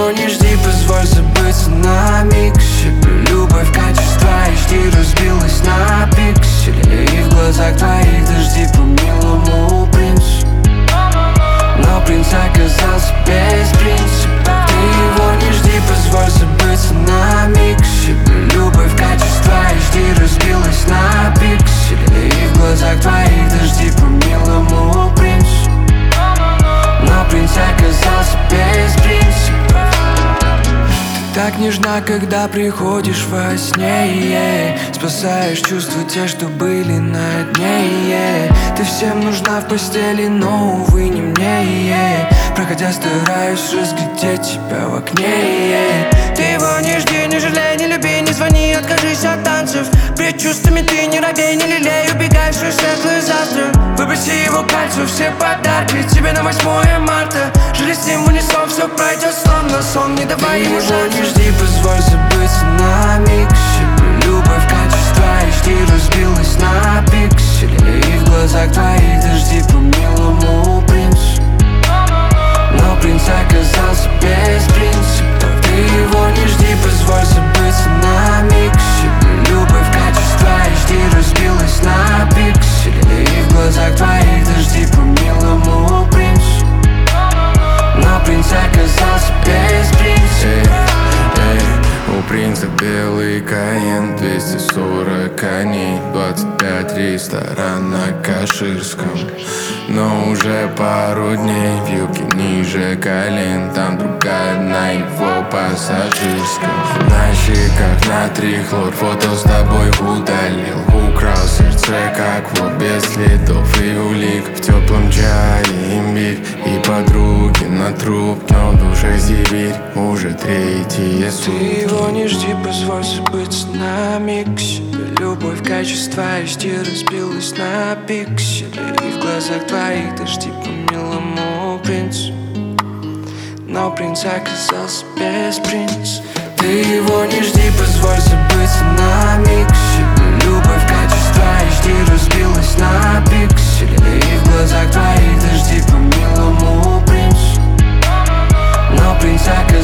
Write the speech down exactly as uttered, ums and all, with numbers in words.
его не жди, позволь забыться на миг себе. Любовь, качество эйч ди разбилась на пиксели, и в глазах твоих дожди по милому принцу. Но принц оказался без принципа. Ты его не жди, позволь забыться на миг себе. Любовь, качество эйч ди разбилась на пиксели, и в глазах твоих дожди по милому принцу. Но принц оказался без принципа. Ты так нежна, когда приходишь во сне, yeah. Спасаешь чувства те, что были на дне, yeah. Ты всем нужна в постели, но, увы, не мне, yeah. Проходя, стараюсь разглядеть тебя в окне, yeah. Ты его не жди, не жалей, не люби, не звони, откажись от танцев. Пред чувствами ты не робей, не лелей, убегай в свой светлый завтра. Выброси его кольцо, все подарки тебе на восьмое марта. Жили с ним в унисон, все пройдет словно сон, не давай ему шанс. Не жди, позволь забыться на миг себе. Любовь, качество эйч ди разбилась на пиксели, и в глазах твоих дожди по милому принцу. Но принц оказался без принципов. Ты его не жди, позволь забыться на миг себе. Любовь, качество эйч ди разбилась на пиксели, и в глазах твоих дожди по милому принцу. Но принц оказался без принципов. У принца белый Каен, двести сорок коней, двадцать пять ресторан на Каширском. Но уже пару дней в юбке ниже колен, там другая на его пассажирском. На щеках натрихлор, фото с тобой удалил. Украл сердце, как вот без следов и улик. В теплом чае имбирь и подруги на трубке, но в душе Сибирь уже третьи сутки. Ты его не жди, позволь забыться на миг себе. Любовь, качество эйч ди разбилась на пиксели, и в глазах твоих дожди по милому принцу. Но принц оказался без принца. Ты его не жди, позволь забыться на миг себе. Любовь, качество эйч ди разбилась на пиксели, и в глазах твоих дожди по милому принцу. Но принц оказался